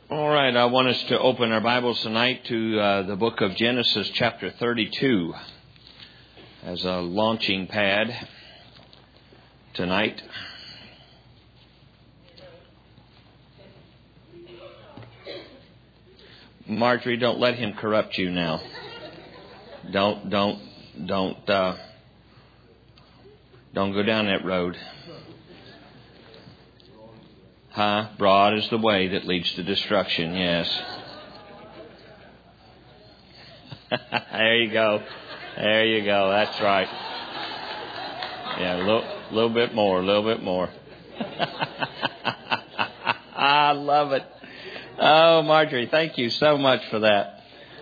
All right, I want us to open our Bibles tonight to the book of Genesis chapter 32 as a launching pad tonight. Marjorie, don't let him corrupt you now. Don't go down that road. Broad is the way that leads to destruction, yes. There you go. There you go. That's right. Yeah, a little bit more, I love it. Oh, Marjorie, thank you so much for that.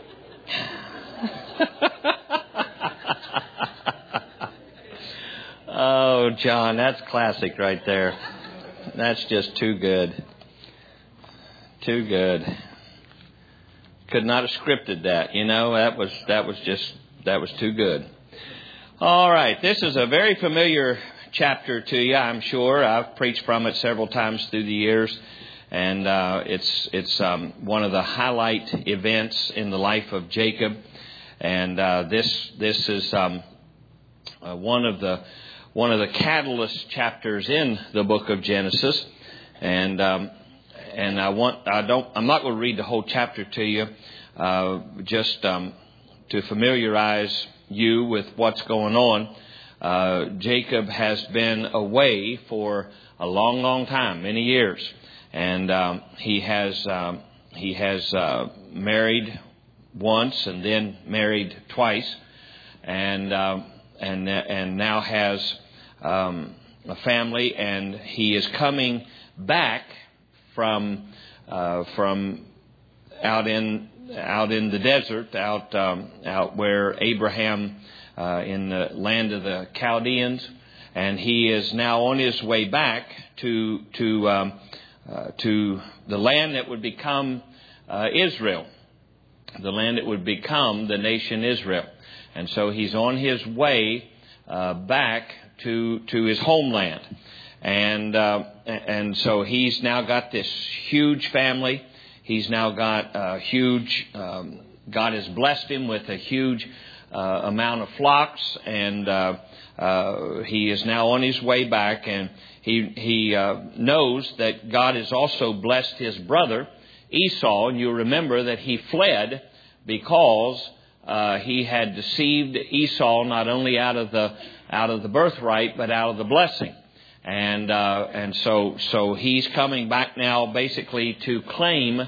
Oh, John, that's classic right there. That's just too good. Too good. Could not have scripted that, you know. That was too good. All right, this is a very familiar chapter to you, I'm sure. I've preached from it several times through the years, and it's one of the highlight events in the life of Jacob. And this is one of the catalyst chapters in the book of Genesis, and I'm not going to read the whole chapter to you, just to familiarize you with what's going on. Jacob has been away for a long time, many years, and he has married once and then married twice, and now has a family, and he is coming back from out in the desert, out where Abraham in the land of the Chaldeans, and he is now on his way back to the land that would become Israel, the land that would become the nation Israel, and so he's on his way back to his homeland, and so he's now got this huge family. He's now got a huge. God has blessed him with a huge amount of flocks, and he is now on his way back. And he knows that God has also blessed his brother Esau, and you'll remember that he fled because he had deceived Esau not only out of the birthright, but out of the blessing. And so he's coming back now basically to claim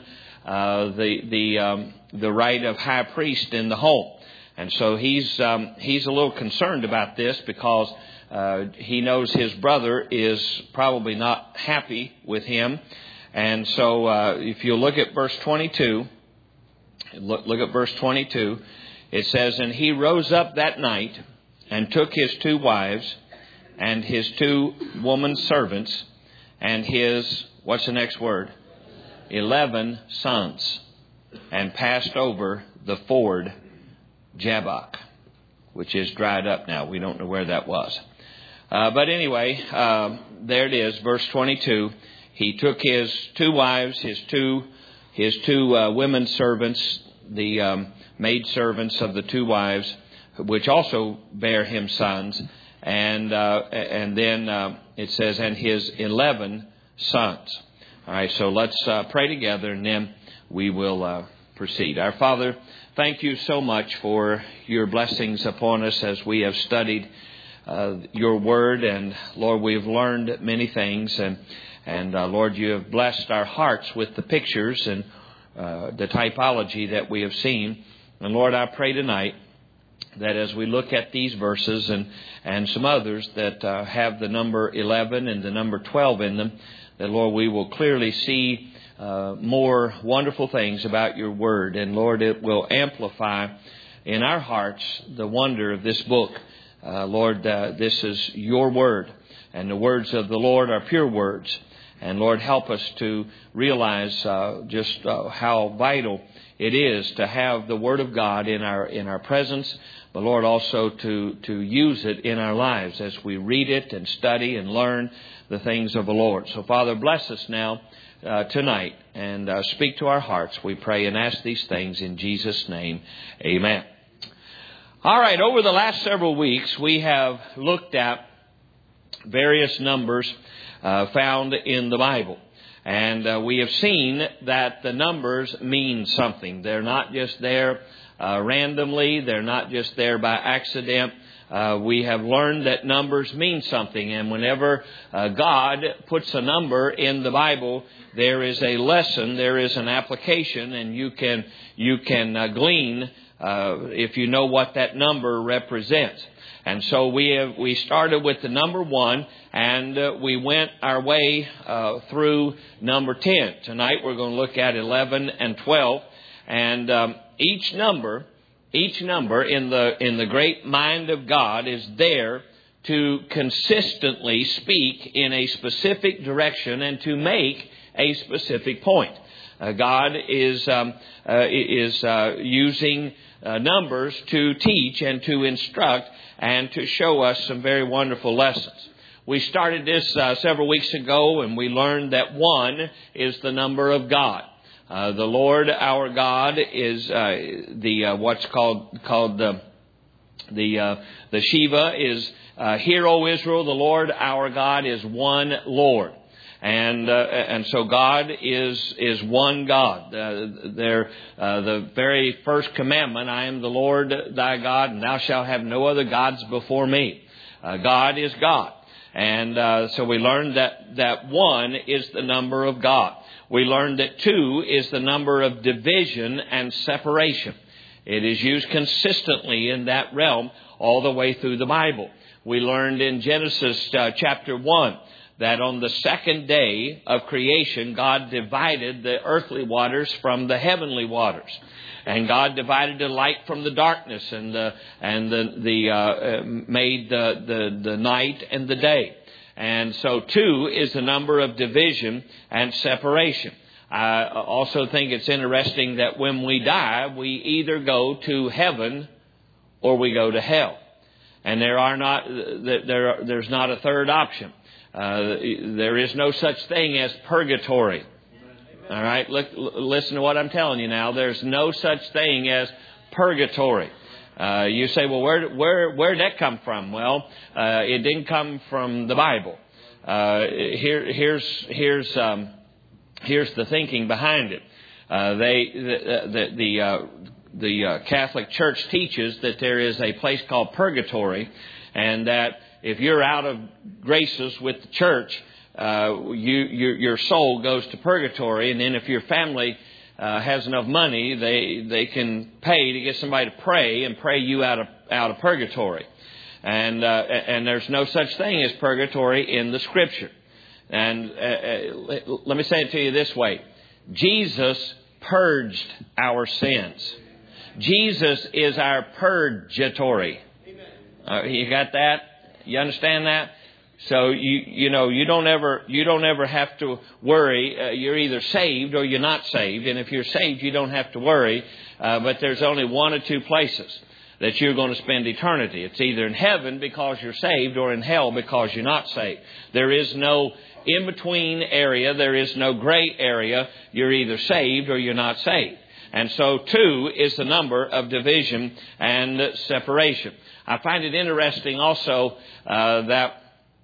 the right of high priest in the home. And so he's a little concerned about this because he knows his brother is probably not happy with him. And so if you look at verse 22, look at verse 22. It says, "And he rose up that night and took his 2 wives and his 2 woman servants and his," what's the next word? 11 sons, and passed over the ford Jabbok, which is dried up now. We don't know where that was. But anyway, there it is, verse 22. He took his 2 wives, his two women servants, the maid servants of the 2 wives, which also bear him sons, and then it says, and his 11 sons. All right, so let's pray together, and then we will proceed. Our Father, thank you so much for your blessings upon us as we have studied your word, and Lord, we've learned many things, and Lord, you have blessed our hearts with the pictures and the typology that we have seen. And Lord, I pray tonight that as we look at these verses and some others that have the number 11 and the number 12 in them, that, Lord, we will clearly see more wonderful things about your word. And, Lord, it will amplify in our hearts the wonder of this book. Lord, this is your word, and the words of the Lord are pure words. And, Lord, help us to realize just how vital it is to have the Word of God in our presence, but, Lord, also to use it in our lives as we read it and study and learn the things of the Lord. So, Father, bless us now tonight and speak to our hearts. We pray and ask these things in Jesus' name. Amen. All right, over the last several weeks, we have looked at various numbers found in the Bible. And we have seen that the numbers mean something. They're not just there randomly. They're not just there by accident. We have learned that numbers mean something. And whenever God puts a number in the Bible, there is a lesson, there is an application, and you can glean if you know what that number represents. And so we started with the number 1, and we went our way through number 10. Tonight we're going to look at 11 and 12. And each number in the great mind of God is there to consistently speak in a specific direction and to make a specific point. God is using numbers to teach and to instruct and to show us some very wonderful lessons. We started this several weeks ago, and we learned that 1 is the number of God. The Lord our God is what's called the Shiva is Hear, O Israel, the Lord our God is one Lord. And so God is one God. The very first commandment, I am the Lord thy God, and thou shalt have no other gods before me. God is God. And so we learned that 1 is the number of God. We learned that 2 is the number of division and separation. It is used consistently in that realm all the way through the Bible. We learned in Genesis chapter 1 that on the second day of creation, God divided the earthly waters from the heavenly waters. And God divided the light from the darkness and made the night and the day. And so 2 is the number of division and separation. I also think it's interesting that when we die, we either go to heaven or we go to hell. And there's not a third option. There is no such thing as purgatory. All right, listen to what I'm telling you now. There's no such thing as purgatory. You say, well, where'd that come from? Well, it didn't come from the Bible. Here's the thinking behind it. The Catholic Church teaches that there is a place called purgatory, and that if you're out of graces with the church, your soul goes to purgatory. And then if your family has enough money, they can pay to get somebody to pray you out of purgatory. And there's no such thing as purgatory in the Scripture. And let me say it to you this way: Jesus purged our sins. Jesus is our purgatory. You got that? You understand that? So you don't ever have to worry. You're either saved or you're not saved. And if you're saved, you don't have to worry. But there's only one or two places that you're going to spend eternity. It's either in heaven because you're saved or in hell because you're not saved. There is no in-between area. There is no gray area. You're either saved or you're not saved. And so 2 is the number of division and separation. I find it interesting also that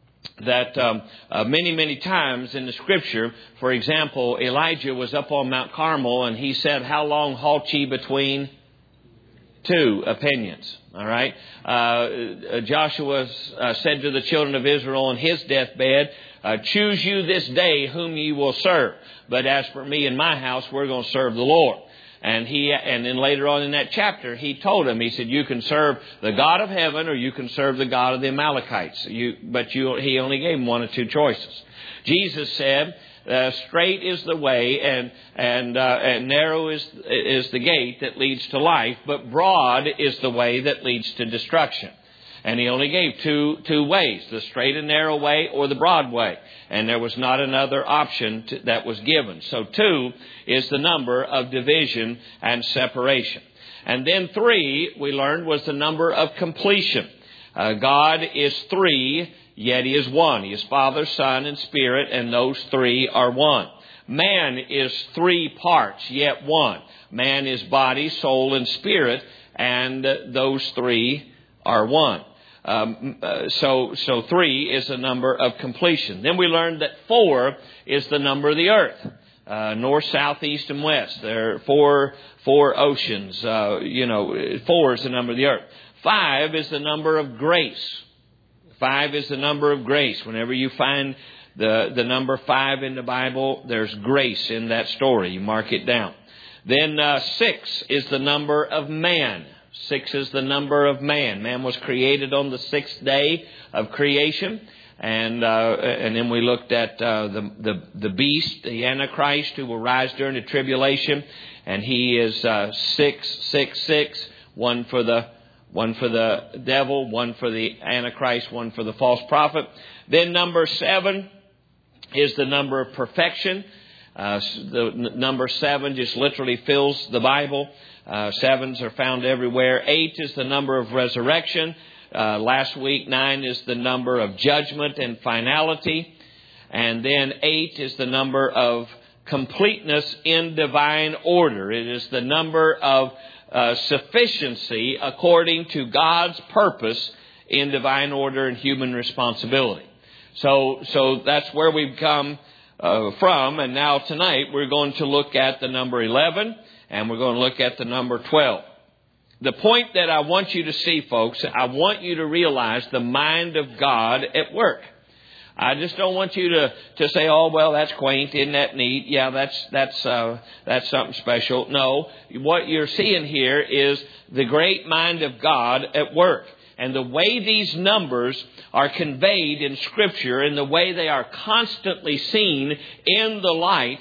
many times in the Scripture, for example, Elijah was up on Mount Carmel and he said, "How long halt ye between 2 opinions?" All right. Joshua said to the children of Israel on his deathbed, "Choose you this day whom ye will serve. But as for me and my house, we're going to serve the Lord." And then later on in that chapter, he told him, he said, "You can serve the God of heaven or you can serve the God of the Amalekites." He only gave him 1 or 2 choices. Jesus said, "Straight is the way and narrow is the gate that leads to life, but broad is the way that leads to destruction." And he only gave two ways, the straight and narrow way or the broad way. And there was not another option that was given. So 2 is the number of division and separation. And then 3, we learned, was the number of completion. God is 3, yet He is one. He is Father, Son, and Spirit, and those 3 are one. Man is three parts, yet one. Man is body, soul, and spirit, and those three are one. So 3 is the number of completion. Then we learned that 4 is the number of the earth. North, south, east, and west. There are four oceans. 4 is the number of the earth. 5 is the number of grace. 5 is the number of grace. Whenever you find the number 5 in the Bible, there's grace in that story. You mark it down. Then 6 is the number of man. 6 is the number of man. Man was created on the 6th day of creation. And then we looked at the beast, the Antichrist, who will rise during the tribulation. And he is 666, one for the devil, one for the Antichrist, one for the false prophet. Then number 7 is the number of perfection. The number 7 just literally fills the Bible. 7s are found everywhere. 8 is the number of resurrection. Last week, 9 is the number of judgment and finality. And then 8 is the number of completeness in divine order. It is the number of sufficiency according to God's purpose in divine order and human responsibility. So that's where we've come from. And now tonight we're going to look at the number 11 and we're going to look at the number 12. The point that I want you to see, folks, I want you to realize the mind of God at work. I just don't want you to say, oh, well, that's quaint. Isn't that neat? Yeah, that's something special. No, what you're seeing here is the great mind of God at work. And the way these numbers are conveyed in Scripture and the way they are constantly seen in the light,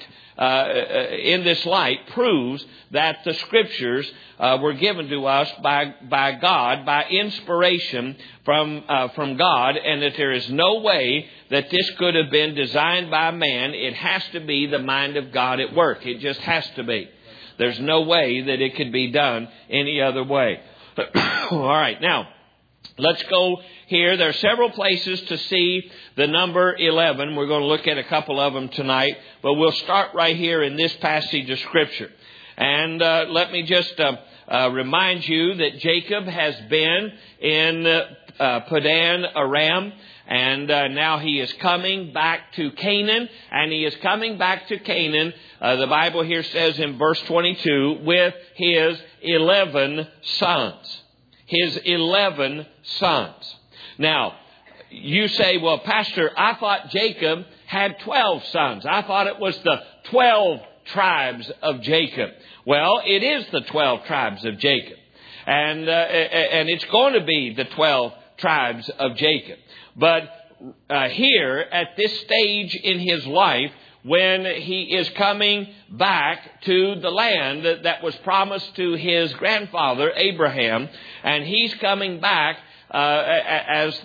in this light, proves that the Scriptures were given to us by God, by inspiration from God, and that there is no way that this could have been designed by man. It has to be the mind of God at work. It just has to be. There's no way that it could be done any other way. All right, now, let's go here. There are several places to see the number 11. We're going to look at a couple of them tonight, but we'll start right here in this passage of Scripture. And let me just remind you that Jacob has been in Padan Aram, and now he is coming back to Canaan, and he is coming back to Canaan, the Bible here says in verse 22, with his 11 sons. His 11 sons. Now, you say, well, Pastor, I thought Jacob had 12 sons. I thought it was the 12 tribes of Jacob. Well, it is the 12 tribes of Jacob. And it's going to be the 12 tribes of Jacob. But here, at this stage in his life, when he is coming back to the land that was promised to his grandfather, Abraham, and he's coming back as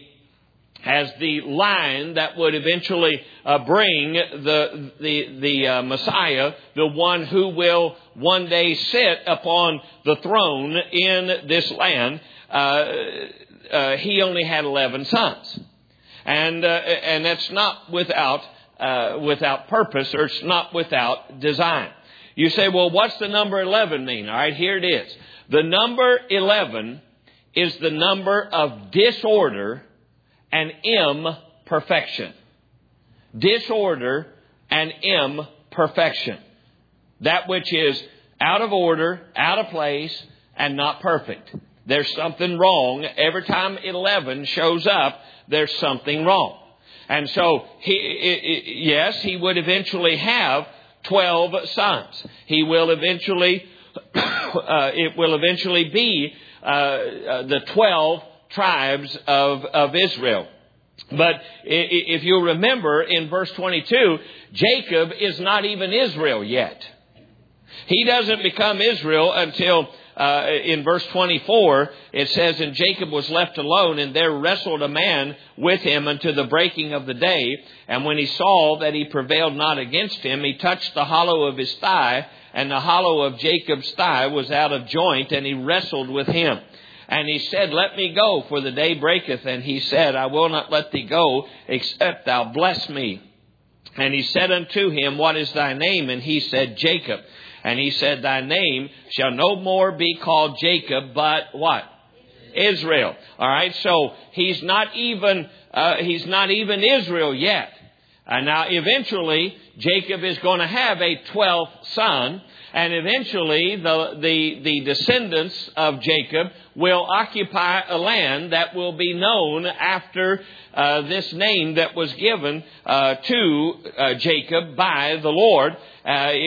the line that would eventually bring the Messiah, the one who will one day sit upon the throne in this land. He only had 11 sons, and that's not without purpose, or it's not without design. You say, well, what's the number 11 mean? All right, here it is. The number 11 is the number of disorder and imperfection. Disorder and imperfection. That which is out of order, out of place, and not perfect. There's something wrong. Every time 11 shows up, there's something wrong. And so, he would eventually have 12 sons. He will eventually, it will eventually be the 12 tribes of Israel. But if you remember in verse 22, Jacob is not even Israel yet. He doesn't become Israel until in verse 24, it says, and Jacob was left alone, and there wrestled a man with him unto the breaking of the day. And when he saw that he prevailed not against him, he touched the hollow of his thigh, and the hollow of Jacob's thigh was out of joint, and he wrestled with him. And he said, let me go, for the day breaketh. And he said, I will not let thee go, except thou bless me. And he said unto him, What is thy name? And he said, Jacob. And he said, Thy name shall no more be called Jacob, but what? Israel. All right. So he's not even Israel yet. And now eventually Jacob is going to have a 12th son. And eventually the descendants of Jacob will occupy a land that will be known after this name that was given to Jacob by the Lord. They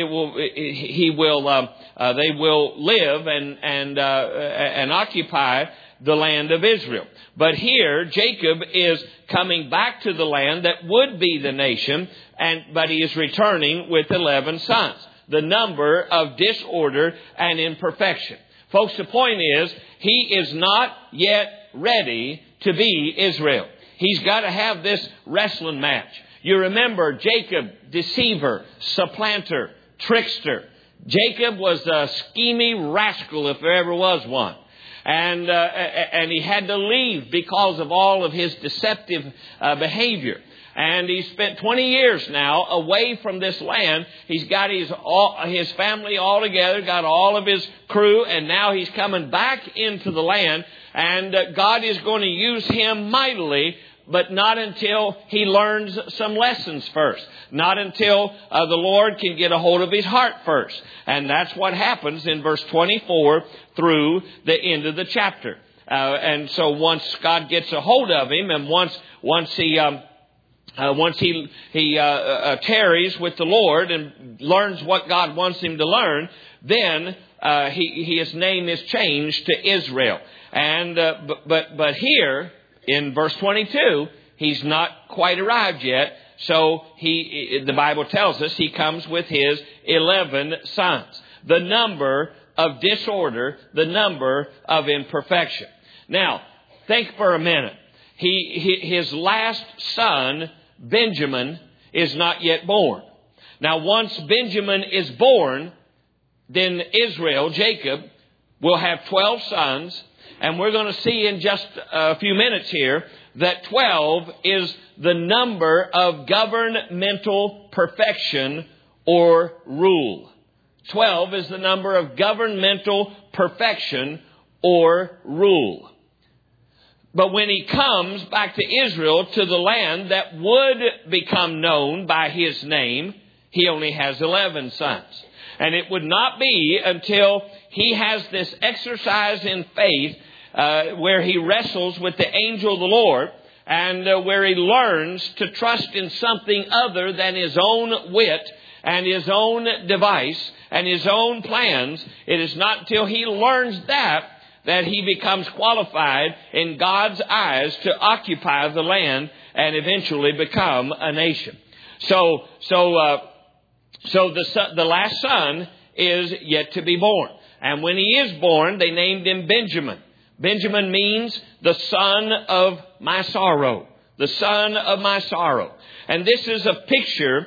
will live and occupy the land of Israel. But here Jacob is coming back to the land that would be the nation, but he is returning with 11 sons. The number of disorder and imperfection. Folks, the point is, he is not yet ready to be Israel. He's got to have this wrestling match. You remember Jacob, deceiver, supplanter, trickster. Jacob was a schemy rascal if there ever was one. And he had to leave because of all of his deceptive behavior. And he spent 20 years now away from this land. He's got his family all together, got all of his crew, and now he's coming back into the land. And God is going to use him mightily, but not until he learns some lessons first. Not until the Lord can get a hold of his heart first. And that's what happens in verse 24 through the end of the chapter. And so once God gets a hold of him, and once he tarries with the Lord and learns what God wants him to learn, then his name is changed to Israel. And but here in verse 22, he's not quite arrived yet. So the Bible tells us he comes with his 11 sons. The number of disorder, the number of imperfection. Now, think for a minute. His last son, Benjamin, is not yet born. Now, once Benjamin is born, then Israel, Jacob, will have 12 sons. And we're going to see in just a few minutes here that 12 is the number of governmental perfection or rule. 12 is the number of governmental perfection or rule. But when he comes back to Israel, to the land that would become known by his name, he only has 11 sons. And it would not be until he has this exercise in faith where he wrestles with the angel of the Lord, and where he learns to trust in something other than his own wit and his own device and his own plans. It is not until he learns that he becomes qualified in God's eyes to occupy the land and eventually become a nation. So the last son is yet to be born. And when he is born, they named him Benjamin. Benjamin means the son of my sorrow. The son of my sorrow. And this is a picture,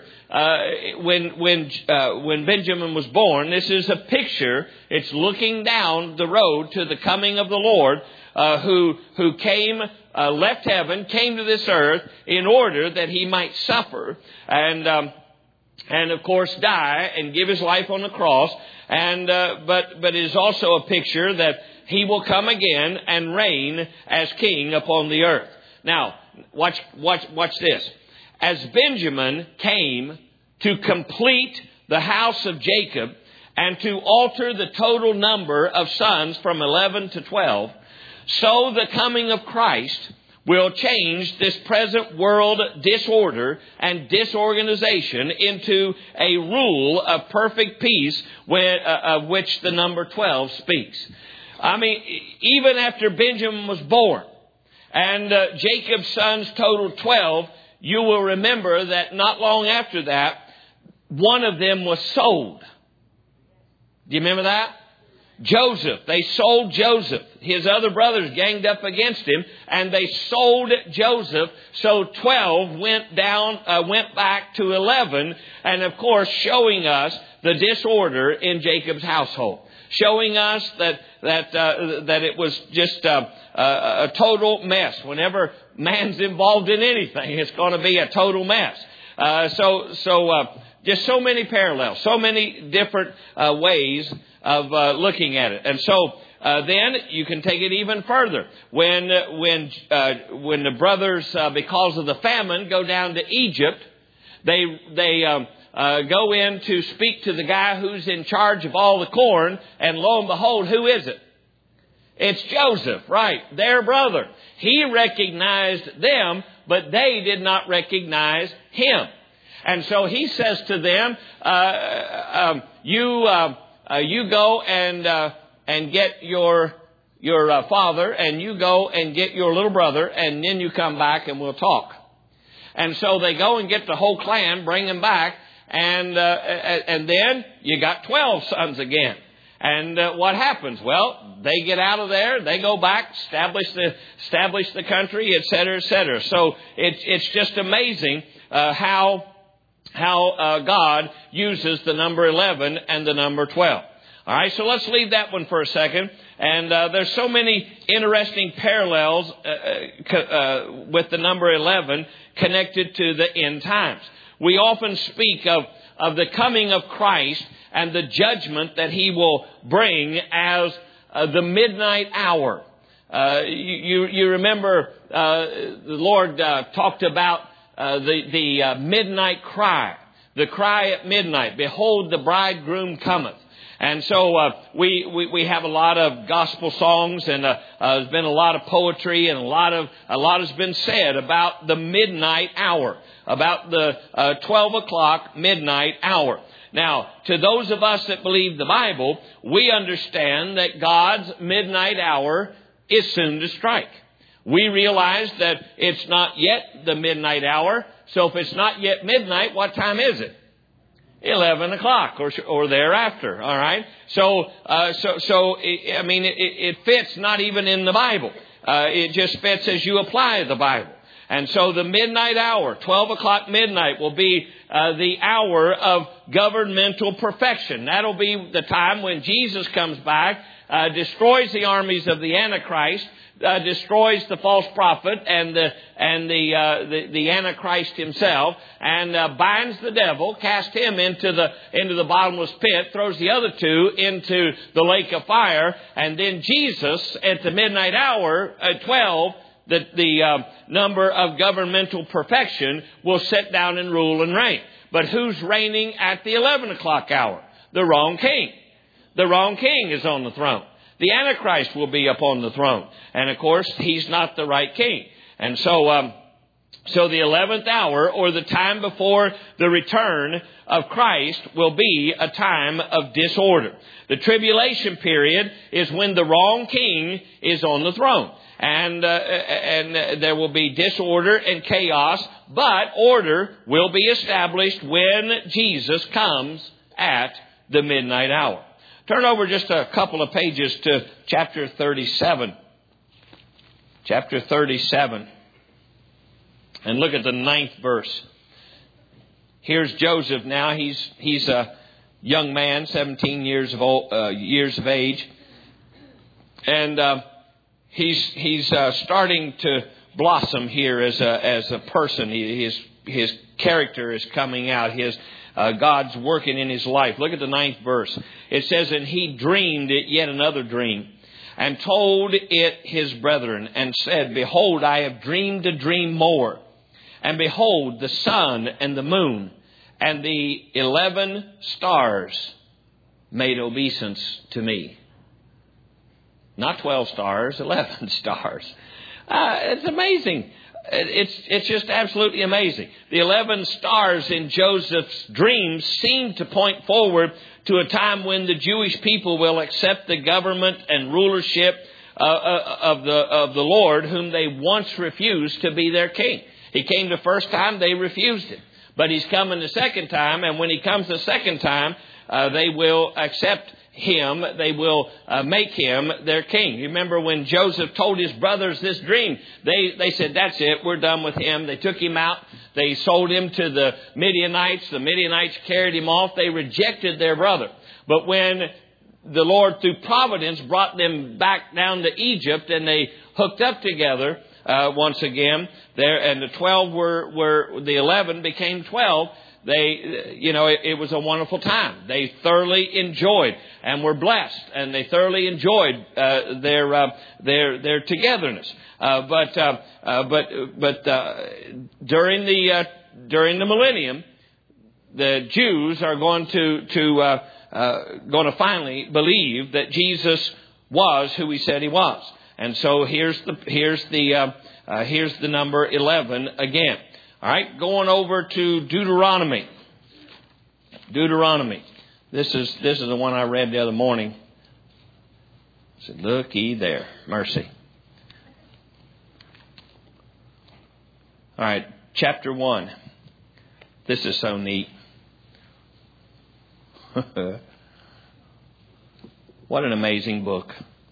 when Benjamin was born, this is a picture. It's looking down the road to the coming of the Lord, who came, left heaven, came to this earth in order that he might suffer and of course die and give his life on the cross. And but it is also a picture that he will come again and reign as king upon the earth. Now, watch this. As Benjamin came to complete the house of Jacob and to alter the total number of sons from 11 to 12, so the coming of Christ will change this present world disorder and disorganization into a rule of perfect peace, of which the number 12 speaks. I mean, even after Benjamin was born and Jacob's sons totaled 12, you will remember that not long after that, one of them was sold. Do you remember that? Joseph. They sold Joseph. His other brothers ganged up against him, and they sold Joseph. So 12 went back to 11, and of course showing us the disorder in Jacob's household. Showing us that it was just a total mess. Whenever man's involved in anything, it's going to be a total mess. Just so many parallels, so many different ways of looking at it. And so then you can take it even further. When the brothers, because of the famine, go down to Egypt, they go in to speak to the guy who's in charge of all the corn, and lo and behold, who is it? It's Joseph, right? Their brother. He recognized them, but they did not recognize him. And so he says to them, you go and get your father, and you go and get your little brother, and then you come back and we'll talk. And so they go and get the whole clan, bring them back, and then you got 12 sons again. And what happens? Well, they get out of there, they go back, establish the country, etc., etc. So it's just amazing how God uses the number 11 and the number 12. All right, so let's leave that one for a second. And there's so many interesting parallels with the number 11 connected to the end times. We often speak of the coming of Christ and the judgment that He will bring as the midnight hour. You remember the Lord talked about the midnight cry, the cry at midnight. Behold, the bridegroom cometh. And so we have a lot of gospel songs, and there's been a lot of poetry, and a lot has been said about the midnight hour, about the 12 o'clock midnight hour. Now, to those of us that believe the Bible, we understand that God's midnight hour is soon to strike. We realize that it's not yet the midnight hour. So if it's not yet midnight, what time is it? 11 o'clock or thereafter. All right. So I mean, it fits not even in the Bible. It just fits as you apply the Bible. And so the midnight hour, 12 o'clock midnight, will be the hour of governmental perfection. That'll be the time when Jesus comes back, destroys the armies of the Antichrist, destroys the false prophet and the Antichrist himself, and binds the devil, casts him into the bottomless pit, throws the other two into the lake of fire, and then Jesus at the midnight hour at 12, the number of governmental perfection, will sit down and rule and reign. But who's reigning at the 11 o'clock hour? The wrong king. The wrong king is on the throne. The Antichrist will be upon the throne. And of course, he's not the right king. And so the 11th hour, or the time before the return of Christ, will be a time of disorder. The tribulation period is when the wrong king is on the throne. And there will be disorder and chaos, but order will be established when Jesus comes at the midnight hour. Turn over just a couple of pages to chapter 37. Chapter 37. And look at the 9th verse. Here's Joseph now. He's a young man, 17 years of age. And he's starting to blossom here as a person. His character is coming out. God's working in his life. Look at the 9th verse. It says, and he dreamed yet another dream, and told it his brethren, and said, behold, I have dreamed a dream more. And behold, the sun and the moon and the 11 stars made obeisance to me. Not 12 stars, 11 stars. It's amazing. It's just absolutely amazing. The 11 stars in Joseph's dreams seem to point forward to a time when the Jewish people will accept the government and rulership of the Lord, whom they once refused to be their king. He came the first time, they refused him. But he's coming the second time, and when he comes the second time, they will accept him. They will make him their king. You remember when Joseph told his brothers this dream, they said, that's it, we're done with him. They took him out. They sold him to the Midianites. The Midianites carried him off. They rejected their brother. But when the Lord, through providence, brought them back down to Egypt and they hooked up together, once again. There, and the 12 were the 11 became 12. It was a wonderful time. They thoroughly enjoyed and were blessed, and they thoroughly enjoyed their togetherness. But during the millennium, the Jews are going to finally believe that Jesus was who he said he was. And so here's the number 11 again. All right, going over to Deuteronomy. Deuteronomy. This is the one I read the other morning. I said, look ye there. Mercy. All right, chapter 1. This is so neat. What an amazing book.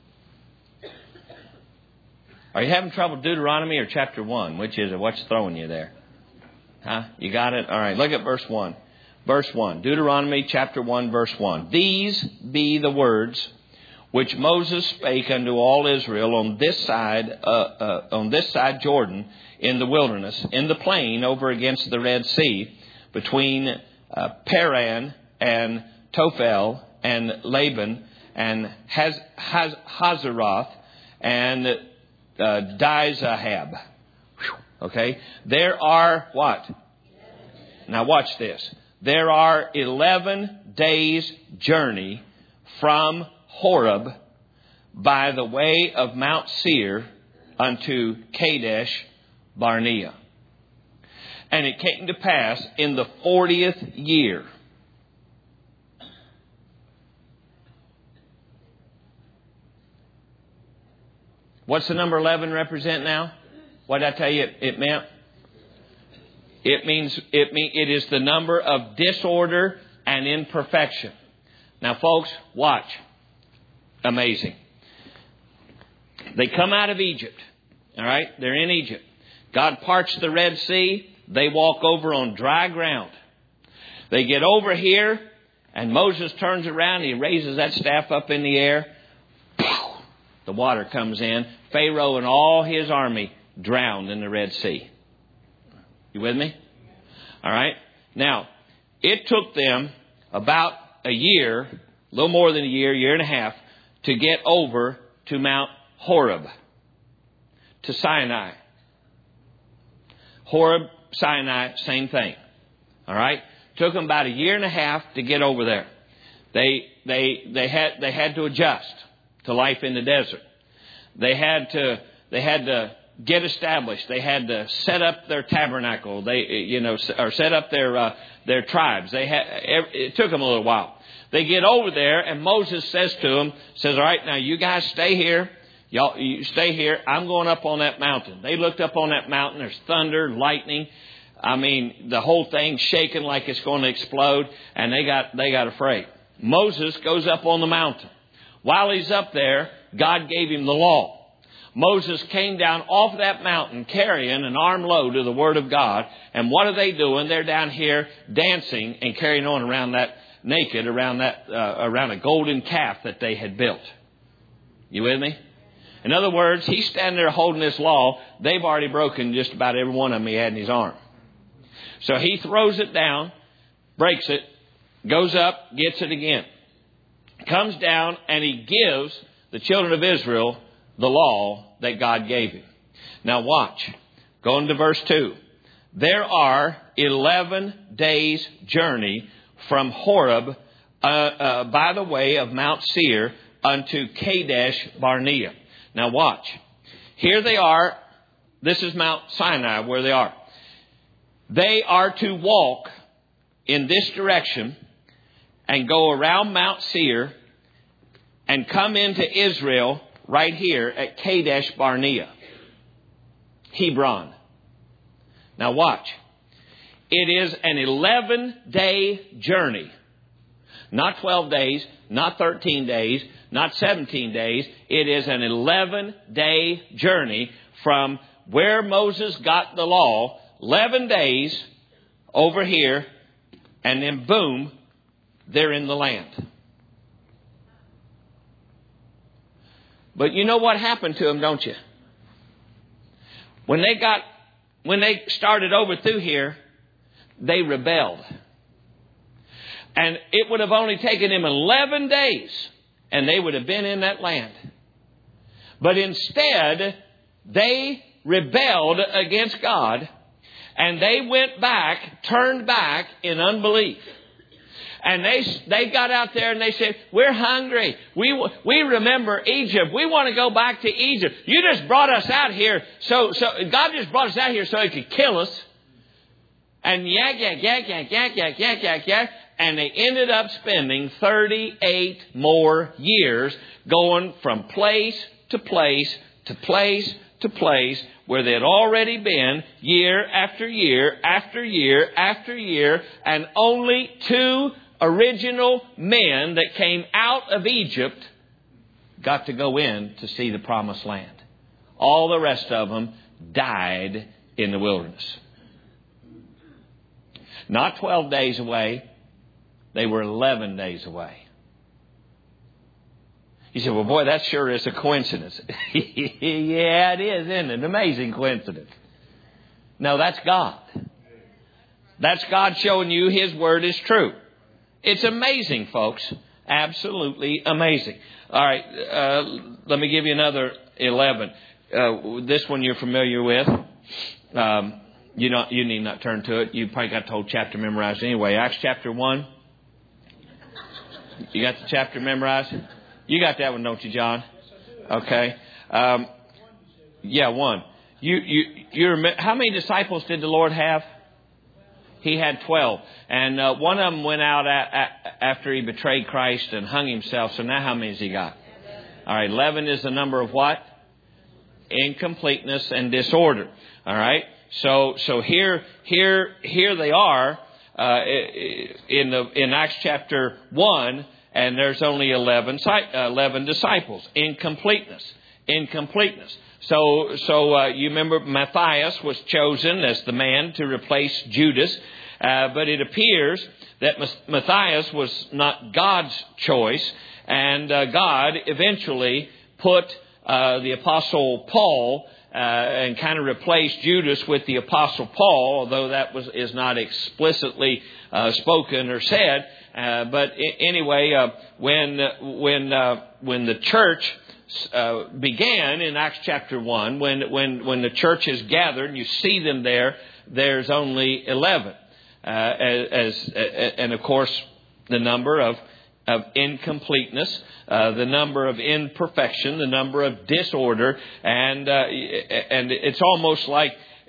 Are you having trouble with Deuteronomy or chapter 1? Which is it? What's throwing you there? Huh? You got it? All right, look at verse 1. Verse 1. Deuteronomy chapter 1, verse 1. These be the words which Moses spake unto all Israel on this side Jordan, in the wilderness, in the plain over against the Red Sea, between Paran and Tophel and Laban and Hazeroth and Dizahab. Okay? There are what? Now watch this. There are 11 days' journey from Horeb by the way of Mount Seir unto Kadesh Barnea. And it came to pass in the 40th year. What's the number 11 represent now? What did I tell you it meant? It is the number of disorder and imperfection. Now, folks, watch. Amazing. They come out of Egypt. All right? They're in Egypt. God parts the Red Sea. They walk over on dry ground. They get over here, and Moses turns around and he raises that staff up in the air. The water comes in. Pharaoh and all his army drowned in the Red Sea. You with me? All right. Now, it took them about a year, a little more than a year and a half, to get over to Mount Horeb, to Sinai. Horeb, Sinai, same thing. All right. Took them about a year and a half to get over there. They had to adjust to life in the desert. They had to get established. They had to set up their tabernacle. Or set up their tribes. It took them a little while. They get over there, and Moses says to them, "All right, now you guys stay here. Y'all, you stay here. I'm going up on that mountain." They looked up on that mountain. There's thunder, lightning. I mean, the whole thing's shaking like it's going to explode, and they got afraid. Moses goes up on the mountain. While he's up there, God gave him the law. Moses came down off that mountain carrying an armload of the Word of God. And what are they doing? They're down here dancing and carrying on around that naked, around a golden calf that they had built. You with me? In other words, he's standing there holding this law. They've already broken just about every one of them he had in his arm. So he throws it down, breaks it, goes up, gets it again. Comes down and he gives the children of Israel the law that God gave him. Now watch. Going to verse 2. There are 11 days' journey from Horeb by the way of Mount Seir unto Kadesh Barnea. Now watch. Here they are. This is Mount Sinai where they are. They are to walk in this direction and go around Mount Seir and come into Israel right here at Kadesh Barnea, Hebron. Now watch. It is an 11-day journey. Not 12 days, not 13 days, not 17 days. It is an 11-day journey from where Moses got the law, 11 days over here, and then boom, they're in the land. But you know what happened to them, don't you? When they started over through here, they rebelled. And it would have only taken them 11 days, and they would have been in that land. But instead, they rebelled against God, and they went back, turned back in unbelief. And they got out there and they said, we're hungry. We remember Egypt. We want to go back to Egypt. You just brought us out here. So God just brought us out here so He could kill us. And yak. And they ended up spending 38 more years going from place to place to place to place where they had already been year after year after year after year, and only 2 original men that came out of Egypt got to go in to see the promised land. All the rest of them died in the wilderness. Not 12 days away. They were 11 days away. You say, well, boy, that sure is a coincidence. Yeah, it is, isn't it? An amazing coincidence. No, that's God. That's God showing you His Word is true. It's amazing, folks. Absolutely amazing. All right, let me give you another 11. This one you're familiar with. You need not turn to it. You probably got the whole chapter memorized anyway. Acts chapter 1. You got the chapter memorized? You got that one, don't you, John? Okay. 1. You remember, how many disciples did the Lord have? He had 12. And one of them went out after he betrayed Christ and hung himself. So now how many has he got? All right. 11 is the number of what? Incompleteness and disorder. All right. So here they are in Acts chapter 1, and there's only 11 disciples. Incompleteness. So you remember Matthias was chosen as the man to replace Judas, but it appears that Matthias was not God's choice, and God eventually put the Apostle Paul and kind of replaced Judas with the Apostle Paul, although that is not explicitly spoken or said. But anyway, when the church began in Acts chapter 1, when the church is gathered and you see them there, there's only 11. And of course, the number of incompleteness, the number of imperfection, the number of disorder, and it's almost like,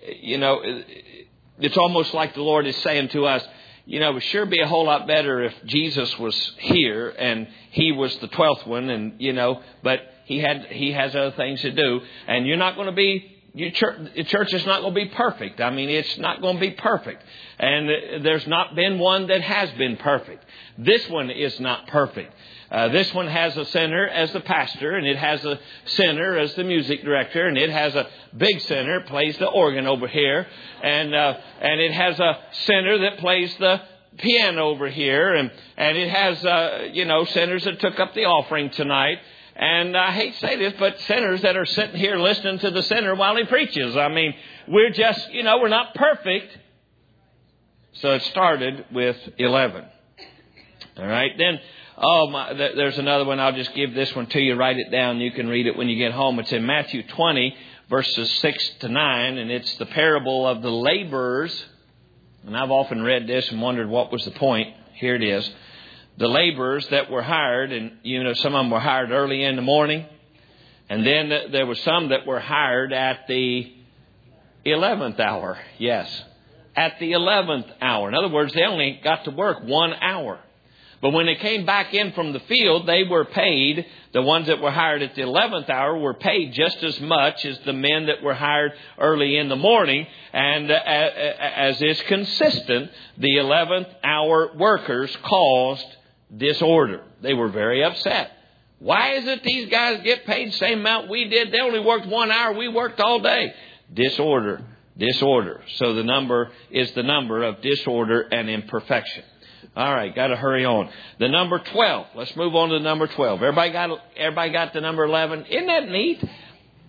it's almost like the Lord is saying to us, it would sure be a whole lot better if Jesus was here and He was the 12th one, and but He has other things to do, and you're not going to be. The church is not going to be perfect. I mean, it's not going to be perfect. And there's not been one that has been perfect. This one is not perfect. This one has a sinner as the pastor, and it has a sinner as the music director, and it has a big sinner plays the organ over here, and it has a sinner that plays the piano over here, and it has sinners that took up the offering tonight. And I hate to say this, but sinners that are sitting here listening to the sinner while he preaches. I mean, we're just, we're not perfect. So it started with 11. All right. Then, there's another one. I'll just give this one to you. Write it down. You can read it when you get home. It's in Matthew 20, verses 6 to 9. And it's the parable of the laborers. And I've often read this and wondered what was the point. Here it is. The laborers that were hired, and some of them were hired early in the morning, and then there were some that were hired at the 11th hour. Yes, at the 11th hour. In other words, they only got to work 1 hour. But when they came back in from the field, they were paid. The ones that were hired at the 11th hour were paid just as much as the men that were hired early in the morning. And as is consistent, the 11th hour workers caused disorder. They were very upset. Why is it these guys get paid the same amount we did? They only worked 1 hour. We worked all day. Disorder. So the number is the number of disorder and imperfection. All right, got to hurry on. The number 12. Let's move on to the number 12. Everybody got the number 11? Isn't that neat?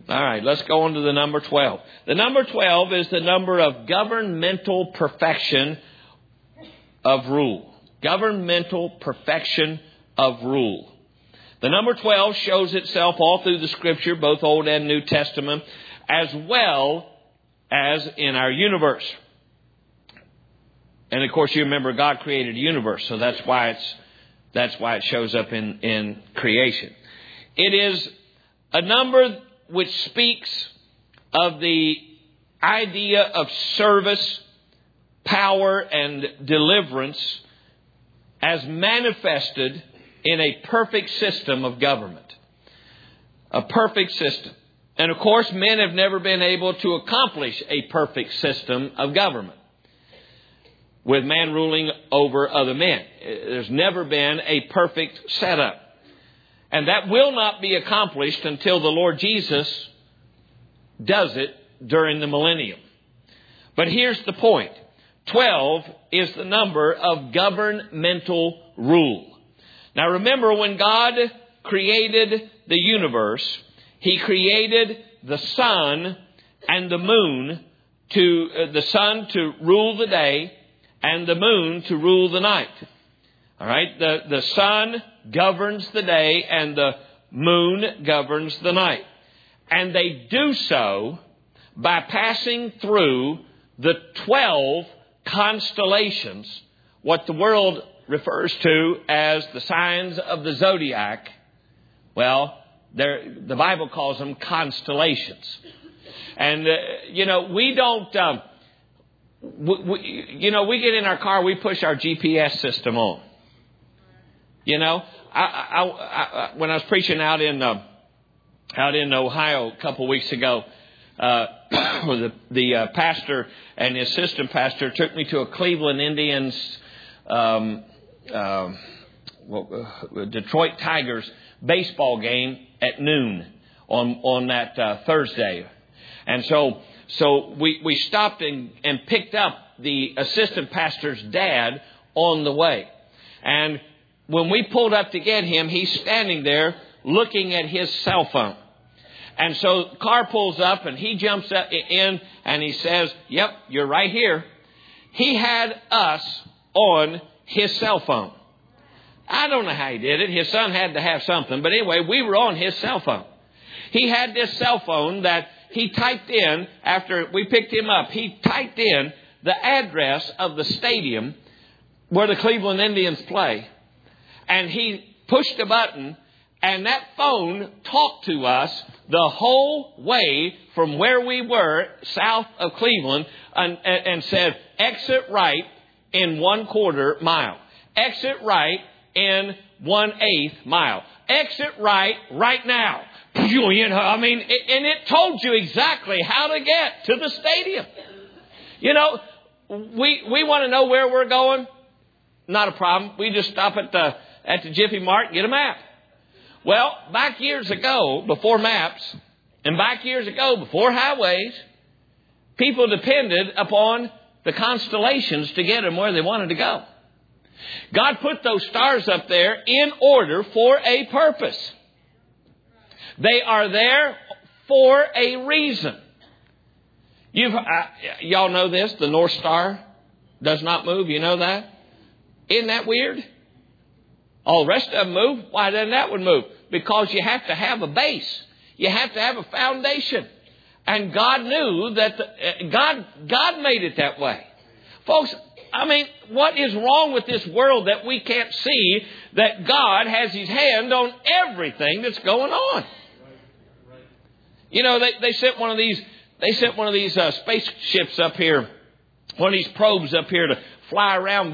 All right, let's go on to the number 12. The number 12 is the number of governmental perfection of rule. Governmental perfection of rule. The number 12 shows itself all through the Scripture, both Old and New Testament, as well as in our universe. And of course, you remember God created a universe, so that's why it shows up in creation. It is a number which speaks of the idea of service, power, and deliverance as manifested in a perfect system of government. A perfect system. And of course, men have never been able to accomplish a perfect system of government with man ruling over other men. There's never been a perfect setup. And that will not be accomplished until the Lord Jesus does it during the millennium. But here's the point. 12 is the number of governmental rule. Now remember, when God created the universe, He created the sun and the moon the sun to rule the day and the moon to rule the night. All right, the sun governs the day and the moon governs the night. And they do so by passing through the 12 constellations, what the world refers to as the signs of the zodiac. Well, the Bible calls them constellations. And, we don't, we get in our car, we push our GPS system on. When I was preaching out in Ohio a couple of weeks ago, the pastor and the assistant pastor took me to a Cleveland Indians, Detroit Tigers baseball game at noon on that Thursday. And so we stopped and picked up the assistant pastor's dad on the way. And when we pulled up to get him, he's standing there looking at his cell phone. And so the car pulls up and he jumps in and he says, "Yep, you're right here." He had us on his cell phone. I don't know how he did it. His son had to have something. But anyway, we were on his cell phone. He had this cell phone that he typed in after we picked him up. He typed in the address of the stadium where the Cleveland Indians play. And he pushed a button, and that phone talked to us the whole way from where we were, south of Cleveland, and said, "Exit right in 1/4 mile. Exit right in 1/8 mile. Exit right now." And it told you exactly how to get to the stadium. We want to know where we're going. Not a problem. We just stop at the Jiffy Mart and get a map. Well, back years ago, before maps, and back years ago, before highways, people depended upon the constellations to get them where they wanted to go. God put those stars up there in order for a purpose. They are there for a reason. Y'all know this, the North Star does not move. You know that? Isn't that weird? All the rest of them move. Why doesn't that one move? Because you have to have a base. You have to have a foundation. And God knew that God made it that way. Folks, what is wrong with this world that we can't see that God has His hand on everything that's going on? They sent one of these spaceships up here, one of these probes up here to fly around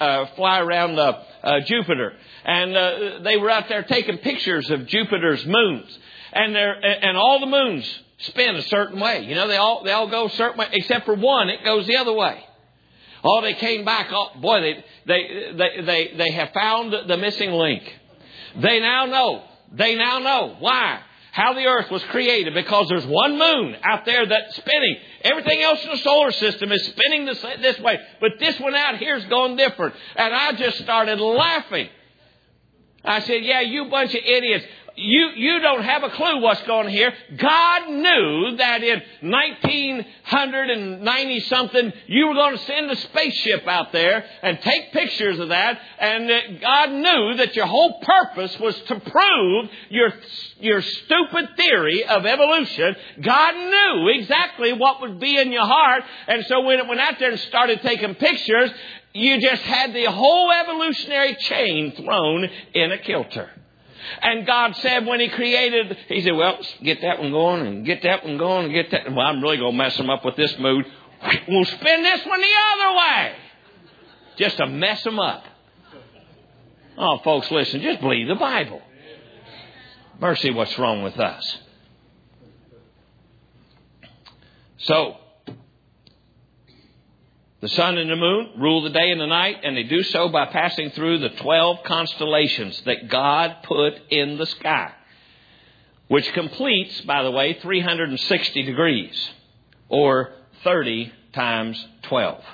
Jupiter, and they were out there taking pictures of Jupiter's moons, and all the moons spin a certain way. They all go a certain way, except for one, it goes the other way. Oh, they came back. Oh, boy, they have found the missing link. They now know why. How the earth was created, because there's one moon out there that's spinning. Everything else in the solar system is spinning this way. But this one out here is going different. And I just started laughing. I said, "Yeah, you bunch of idiots. you don't have a clue what's going on here. God knew that in 1990-something, you were going to send a spaceship out there and take pictures of that. And God knew that your whole purpose was to prove your stupid theory of evolution. God knew exactly what would be in your heart. And so when it went out there and started taking pictures, you just had the whole evolutionary chain thrown in a kilter. And God said when He created, He said, well, get that one going and get that one going and get that. Well, I'm really going to mess them up with this mood. We'll spin this one the other way. Just to mess them up. Oh, folks, listen, just believe the Bible. Mercy, what's wrong with us? So, the sun and the moon rule the day and the night, and they do so by passing through the 12 constellations that God put in the sky, which completes, by the way, 360 degrees, or 30 times 12,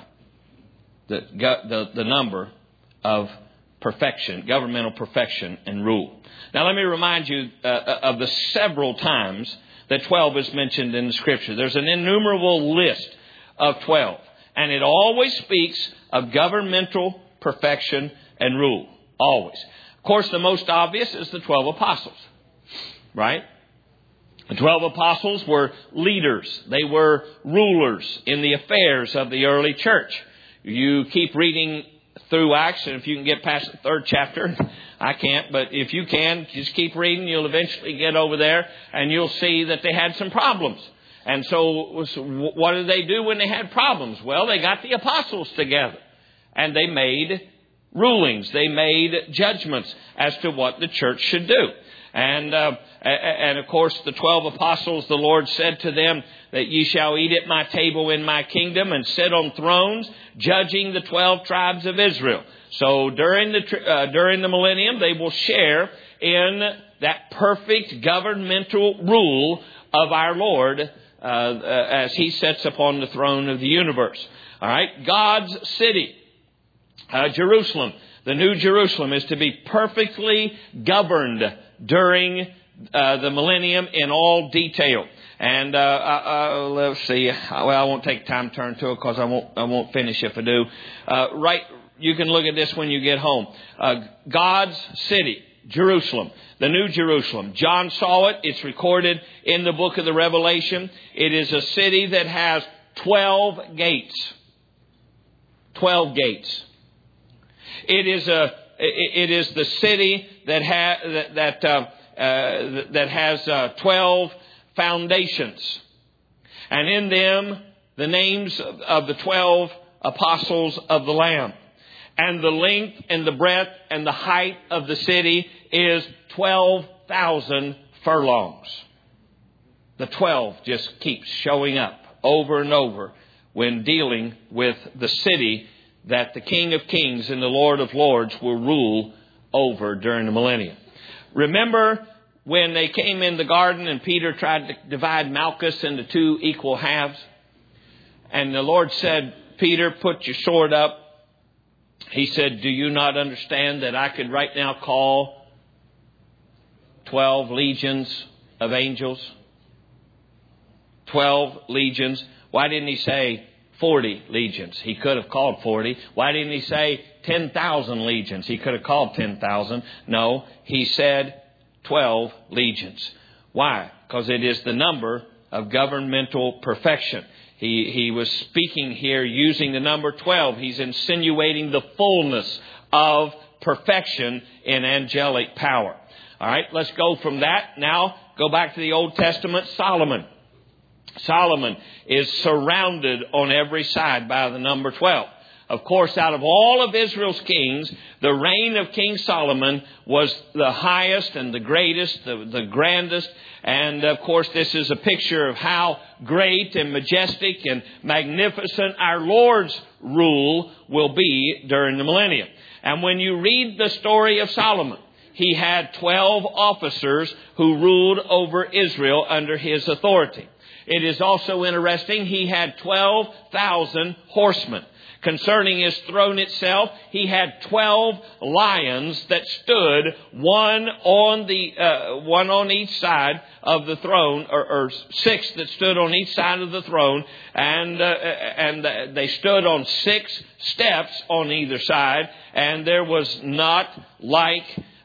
the number of perfection, governmental perfection and rule. Now, let me remind you of the several times that 12 is mentioned in the Scripture. There's an innumerable list of 12. And it always speaks of governmental perfection and rule. Always. Of course, the most obvious is the 12 apostles. Right? The 12 apostles were leaders. They were rulers in the affairs of the early church. You keep reading through Acts, and if you can get past the 3rd chapter, I can't, but if you can, just keep reading. You'll eventually get over there, and you'll see that they had some problems. And so what did they do when they had problems? Well, they got the apostles together and they made rulings. They made judgments as to what the church should do. And of course, the 12 apostles, the Lord said to them that ye shall eat at my table in my kingdom and sit on thrones, judging the 12 tribes of Israel. So during the millennium, they will share in that perfect governmental rule of our Lord as He sits upon the throne of the universe. All right, God's city, Jerusalem, the New Jerusalem, is to be perfectly governed during the millennium in all detail. And let's see. Well, I won't take time to turn to it because I won't finish if I do. You can look at this when you get home. God's city, Jerusalem, the New Jerusalem. John saw it. It's recorded in the book of the Revelation. It is a city that has 12 gates. 12 gates. It is the city that has 12 foundations, and in them the names of the 12 apostles of the Lamb. And the length and the breadth and the height of the city is 12,000 furlongs. The 12 just keeps showing up over and over when dealing with the city that the King of Kings and the Lord of Lords will rule over during the millennium. Remember when they came in the garden and Peter tried to divide Malchus into 2 equal halves? And the Lord said, Peter, put your sword up. He said, do you not understand that I could right now call 12 legions of angels? 12 legions. Why didn't He say 40 legions? He could have called 40. Why didn't He say 10,000 legions? He could have called 10,000. No, He said 12 legions. Why? Because it is the number of governmental perfection. He was speaking here using the number 12. He's insinuating the fullness of perfection in angelic power. All right, let's go from that. Now, go back to the Old Testament. Solomon. Solomon is surrounded on every side by the number 12. Of course, out of all of Israel's kings, the reign of King Solomon was the highest and the greatest, the grandest. And of course, this is a picture of how great and majestic and magnificent our Lord's rule will be during the millennium. And when you read the story of Solomon, he had 12 officers who ruled over Israel under his authority. It is also interesting, he had 12,000 horsemen. Concerning his throne itself, he had 12 lions that stood, one on each side of the throne, or 6 that stood on each side of the throne, and they stood on 6 steps on either side, and there was nothing like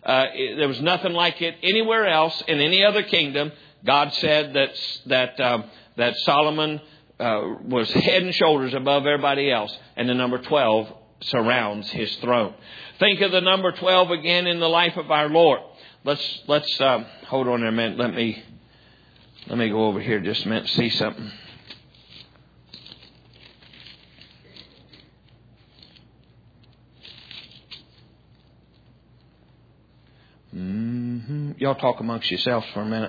it anywhere else in any other kingdom. God said that Solomon was head and shoulders above everybody else, and the number 12 surrounds his throne. Think of the number 12 again in the life of our Lord. Let's hold on a minute. Let me go over here just a minute, see something. Y'all talk amongst yourselves for a minute.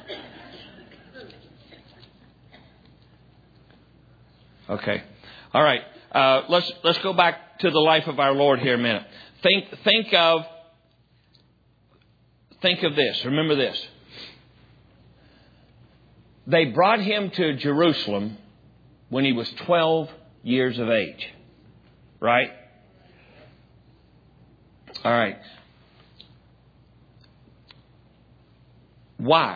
Okay. All right. Let's go back to the life of our Lord here a minute. Think of this. Remember this. They brought him to Jerusalem when he was 12 years of age. Right? All right. Why?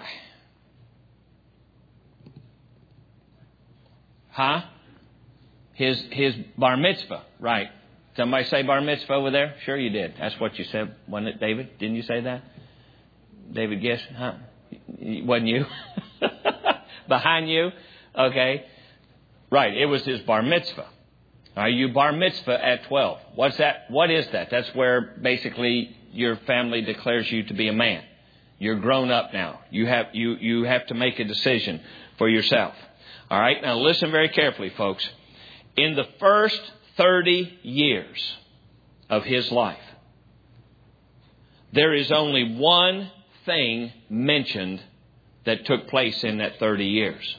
Huh? His bar mitzvah, right? Somebody say bar mitzvah over there? Sure you did. That's what you said, wasn't it, David? Didn't you say that? David, guess? Huh? Wasn't you? Behind you? Okay. Right, it was his bar mitzvah. Are you bar mitzvah at 12? What's that? What is that? That's where basically your family declares you to be a man. You're grown up now. You have to make a decision for yourself. All right. Now listen very carefully, folks. In the first 30 years of his life, there is only one thing mentioned that took place in that 30 years.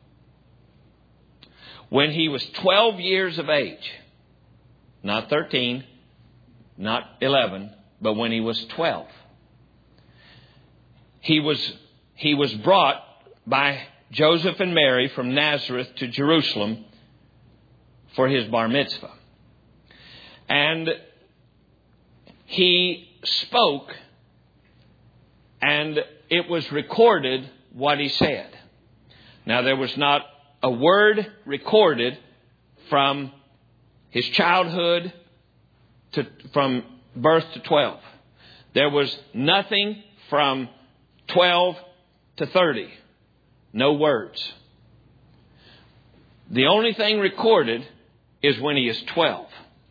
When he was 12 years of age, not 13, not 11, but when he was 12, he was brought by Joseph and Mary from Nazareth to Jerusalem for his bar mitzvah. And he spoke, and it was recorded what he said. Now, there was not a word recorded from his childhood from birth to 12. There was nothing from 12 to 30. No words. The only thing recorded is when he is 12.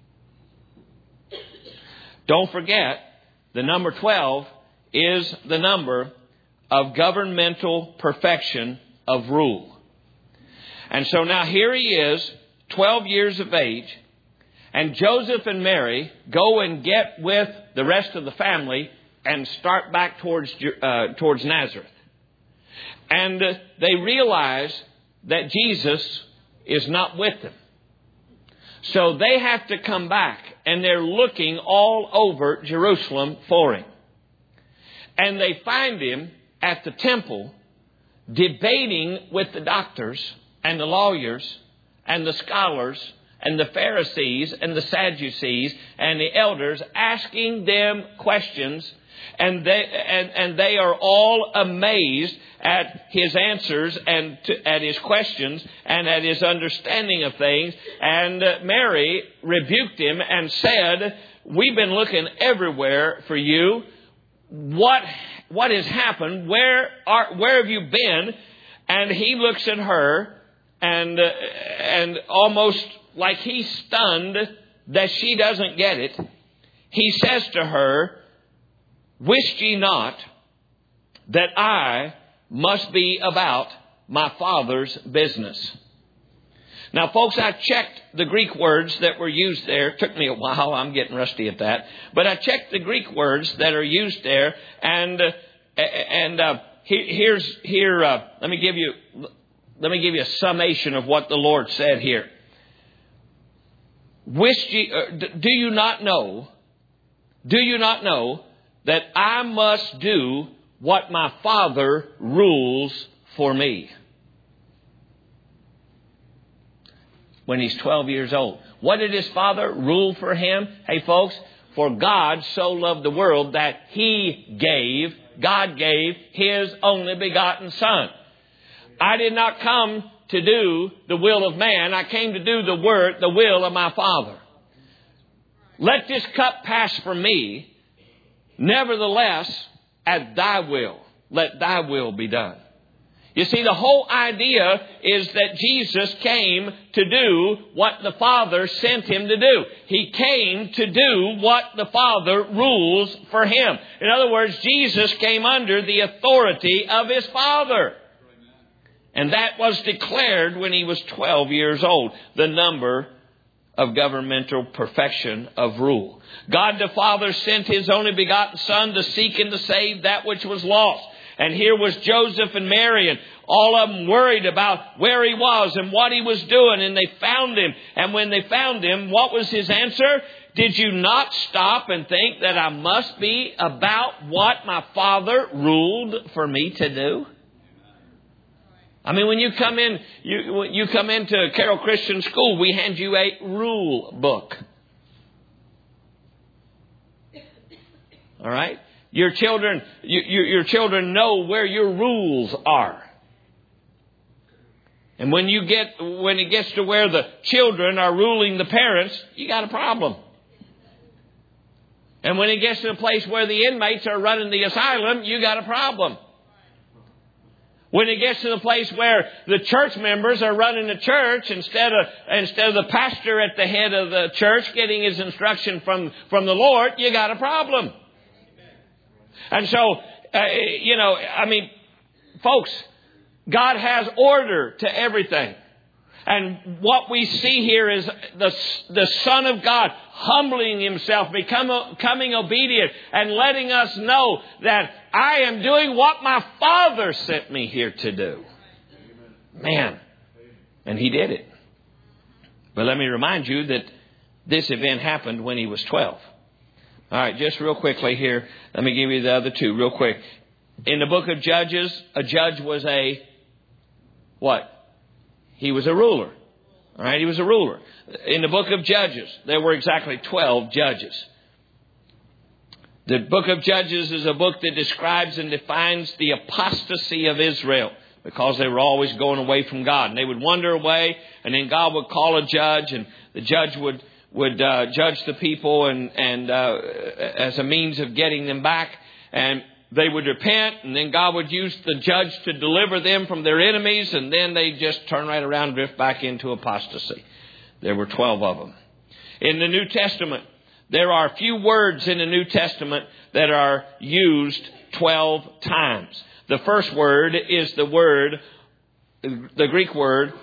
Don't forget, the number 12 is the number of governmental perfection of rule. And so now here he is, 12 years of age, and Joseph and Mary go and get with the rest of the family and start back towards Nazareth. And they realize that Jesus is not with them. So they have to come back, and they're looking all over Jerusalem for him. And they find him at the temple debating with the doctors and the lawyers and the scholars and the Pharisees and the Sadducees and the elders, asking them questions. And they are all amazed at his answers and at his questions and at his understanding of things. And Mary rebuked him and said, "We've been looking everywhere for you. What has happened? Where have you been?" And he looks at her and almost like he's stunned that she doesn't get it. He says to her, "Wist ye not that I must be about my Father's business?" Now, folks, I checked the Greek words that were used there. It took me a while. I'm getting rusty at that. But I checked the Greek words that are used there. And let me give you a summation of what the Lord said here. Do you not know that I must do what my Father rules for me? when he's 12 years old. What did his father rule for him? Hey, folks, for God so loved the world that God gave His only begotten Son. I did not come to do the will of man. I came to do the will of my Father. Let this cup pass from me. Nevertheless, at thy will, let thy will be done. You see, the whole idea is that Jesus came to do what the Father sent Him to do. He came to do what the Father rules for Him. In other words, Jesus came under the authority of His Father. And that was declared when He was 12 years old, the number of governmental perfection of rule. God the Father sent His only begotten Son to seek and to save that which was lost. And here was Joseph and Mary, and all of them worried about where He was and what He was doing. And they found Him. And when they found Him, what was His answer? Did you not stop and think that I must be about what my Father ruled for me to do? I mean, when you come in, you come into Carroll Christian School, we hand you a rule book. All right? Your children know where your rules are. And when it gets to where the children are ruling the parents, you got a problem. And when it gets to the place where the inmates are running the asylum, you got a problem. When it gets to the place where the church members are running the church instead of the pastor at the head of the church getting his instruction from the Lord, you got a problem. And so, folks, God has order to everything. And what we see here is the Son of God humbling Himself, becoming obedient, and letting us know that I am doing what my Father sent me here to do. Man. And He did it. But let me remind you that this event happened when He was 12. All right, just real quickly here, let me give you the other two real quick. In the book of Judges, a judge was what? He was a ruler. All right, he was a ruler. In the book of Judges, there were exactly 12 judges. The book of Judges is a book that describes and defines the apostasy of Israel, because they were always going away from God. And they would wander away, and then God would call a judge, and the judge would judge the people and as a means of getting them back. And they would repent, and then God would use the judge to deliver them from their enemies, and then they just turn right around and drift back into apostasy. There were 12 of them. In the New Testament, there are a few words in the New Testament that are used 12 times. The first word is the Greek word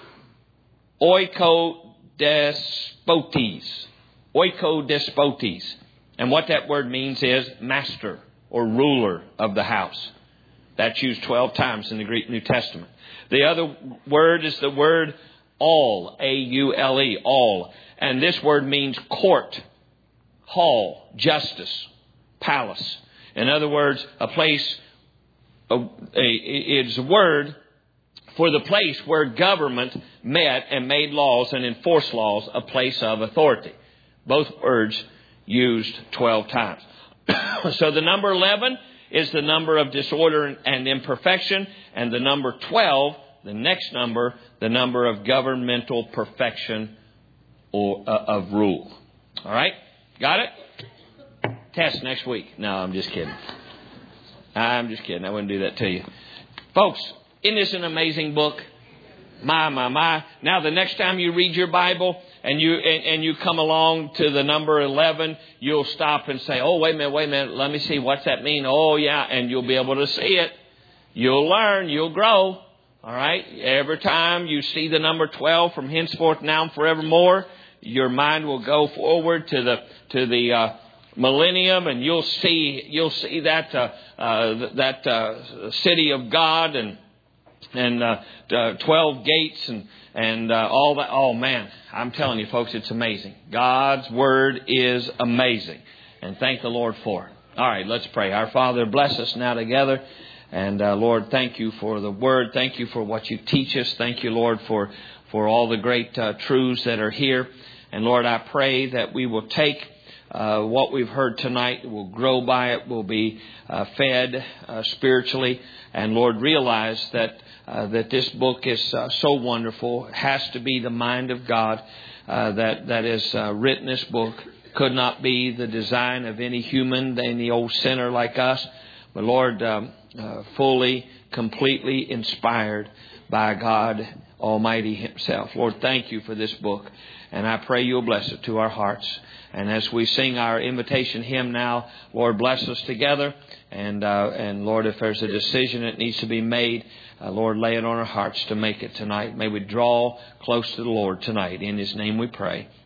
oikodespotes. Oikodespotes. And what that word means is master or ruler of the house. That's used 12 times in the Greek New Testament. The other word is the word all, A-U-L-E, all. And this word means court, hall, justice, palace. In other words, a place, it's a word for the place where government met and made laws and enforced laws, a place of authority. Both words used 12 times. So the number 11 is the number of disorder and imperfection. And the number 12, the next number, the number of governmental perfection or of rule. All right? Got it? Test next week. No, I'm just kidding. I wouldn't do that to you. Folks, isn't this an amazing book? My. Now, the next time you read your Bible and you come along to the number 11, you'll stop and say, oh, wait a minute. Let me see. What's that mean? Oh, yeah. And you'll be able to see it. You'll learn. You'll grow. All right. Every time you see the number 12 from henceforth, now and forevermore, your mind will go forward to the millennium, and you'll see that city of God and 12 gates and all that. Oh man, I'm telling you folks, it's amazing. God's Word is amazing, and thank the Lord for it. All right, let's pray. Our Father, bless us now together. And Lord, thank you for the Word. Thank you for what you teach us. Thank you, Lord, for for all the great truths that are here. And Lord, I pray that we will take what we've heard tonight, we'll grow by it, we'll be fed spiritually. And Lord, realize that this book is so wonderful. It has to be the mind of God that is written this book. Could not be the design of any human, any old sinner like us. But Lord, fully, completely inspired by God Almighty Himself. Lord, thank you for this book. And I pray you'll bless it to our hearts. And as we sing our invitation hymn now, Lord, bless us together. And Lord, if there's a decision that needs to be made, Lord, lay it on our hearts to make it tonight. May we draw close to the Lord tonight. In His name we pray.